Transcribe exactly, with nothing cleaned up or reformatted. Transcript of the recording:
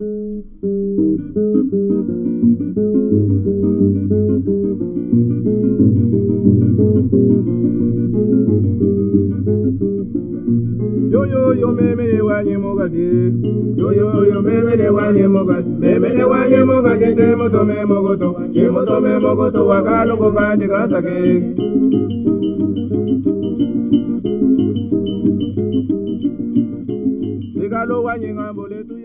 Yo yo yo me me le wanye mogadi. Yo yo yo me me le wanye mogadi. Me me le wanye mogadi. Te moto me mogoto. Te moto me mogoto. Wakalo ko bandi kasake. Digalo wanye ngambole tu.